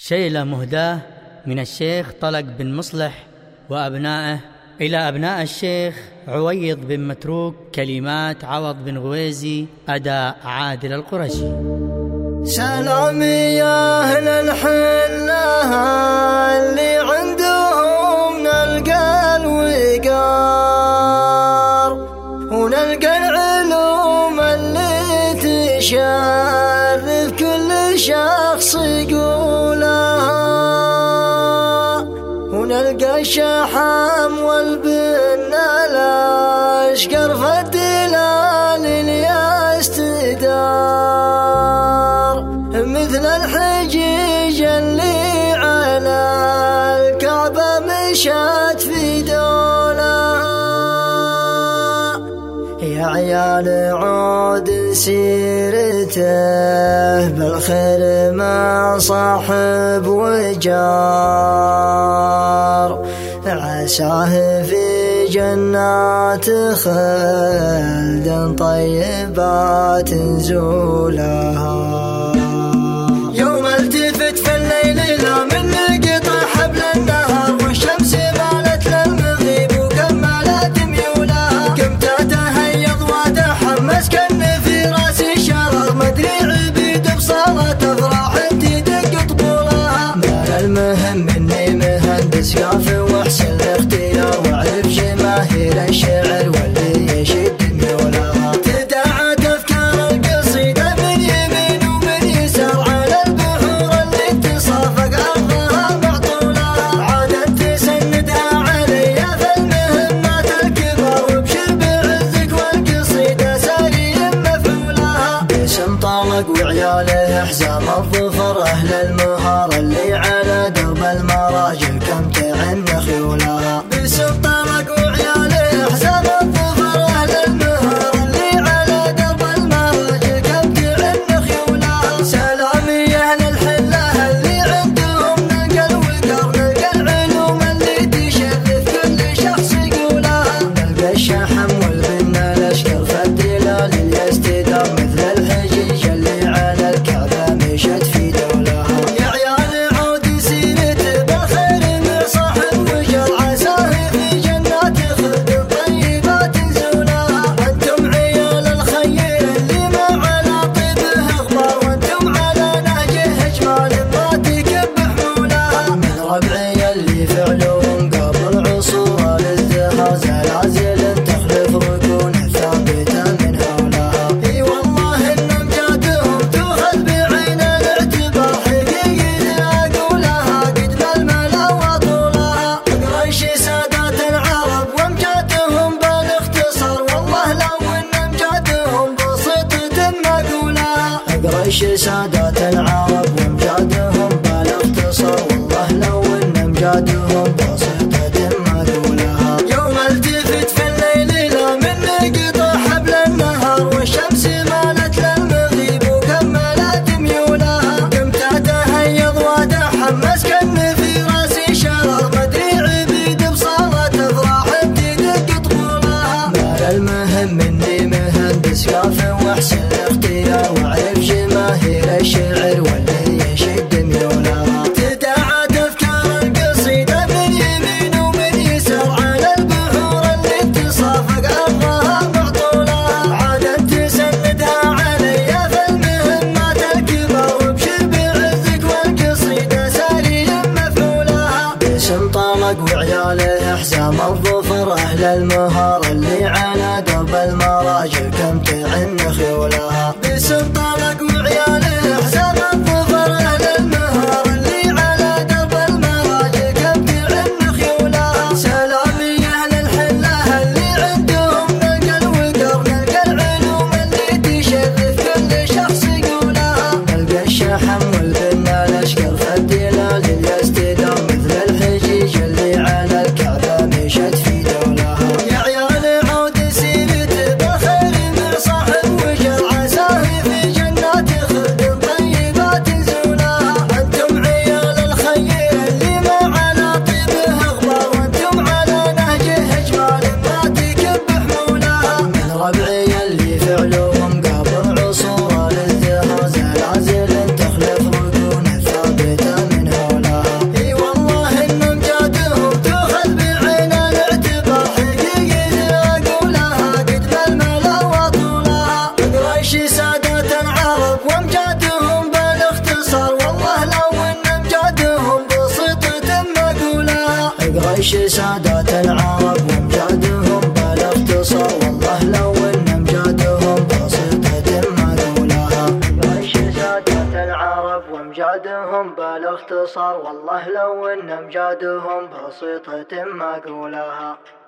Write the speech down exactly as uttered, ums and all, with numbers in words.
شيلة مهداة من الشيخ طلق بن مصلح وأبنائه إلى أبناء الشيخ عويض بن متروك، كلمات عوض بن غويزي، أداء عادل القرشي. سلام يا أهل الحلة اللي عندهم نلقى الوقار ونلقى العلوم اللي تشرف كل شخص يقولها، ونلقى الشحم والبن الأشقر في الدلال اللي يستدار، مثل الحجيج اللي على الكعبة مشت في دولها. يا عيال عود سيرته بالخير ما صاحب وجار، عساه في جنات خلد طيبات نزولها. يوم التفت في الليل لا من قطع حبل النهار، والشمس مالت للمغيب وكملت ميولها. قمت اتهيض واتحمس كن في راسي شرر، مدري عبيد بصالة افراح تدق طبولها. ما المهم اني مهندس قافي واحسن الاختيار، واعرف جماهير الشعر واللي يشد ميولها. تداعت افكار القصيدة من يمين ومن يسار على البحور اللي تصافق ارضها معطولها. عادت تسندها علي في المهمات الكبار، وابشر بعزك والقصيدة ساري مفعولها. باسم طلق وعياله حزام الظفر اهل المهار، اللي على درب المراجل كم تعن خيولها. باسم طلق وعياله حزام الظفر اهل المهار، اللي على درب المراجل كم تعن خيولها. سلامي يا اهل الحله اللي عندهم نلقى الوقار، نلقى العلوم اللي تشرف كل شخص يقولها. نلقى الشحم والبن الاشقر في الدلال اللي يستدار، مثل الحجيج اللي على الكعبه مشت في دولها. يا عيال عود سيرته بالخير من صاحب وجر، عساه في جنات خلد طيبات نزولها. انتم عيال الخير اللي ما على طيبه اخبار، وانتم على نهجه اجمال ما تكب حمولها. من ربعي اللي فعلهم قبل عصور الازدهار، زلازل تخلف ركون ثابته من هولها. اي والله ان امجادهم تؤخذ بعين الاعتبار، حقيقه اقولها قد الملا وطولها. قريش سادات العرب وامجادهم بالاختصار، والله لو ان امجادهم بسيطه ما اقولها. قريش سادات العرب وامجادهم بالاختصار، والله لو ان امجادهم بسيطه ما اقولها. يوم التفت في الليل لا من قطع حبل النهار، والشمس مالت للمغيب وكملت ميولها. قمت اتهيض واتحمس كن في راسي شرر، مدري عبيد بصالة افراح تدق طبولها. ما المهم اني مهندس قافي واحسن الاختيار، واعرف جماهير الشعر واللي يشد ميولها. تداعت افكار القصيدة من يمين ومن يسار على البحور اللي تصافق ارضها معطولها. عادت تسندها علي في المهمات الكبار، وابشر بعزك والقصيدة ساري مفعولها. باسم طلق وعياله حزام الظفر اهل المهار، اللي على درب المراجل كم تعن خيولها. باسم طلق وعياله حزام الظفر اهل المهار، اللي على درب المراجل كم تعن خيولها. سلامي يا اهل الحله اللي عندهم نلقى الوقار، نلقى العلوم اللي تشرف كل شخص يقولها. نلقى الشحم والبن الاشقر في الدلال اللي يستدار، مثل الحجيج اللي على الكعبه مشت في دولها. يا عيال عود سيرته بالخير من صاحب وجر، عساه في جنات خلد قولها. غش سادات العرب وامجادهم بالاختصار، والله لو ان امجادهم بسيطة ما قولها. غش سادات العرب وامجادهم بالاختصار، والله لو ان امجادهم بسيطة ما قولها.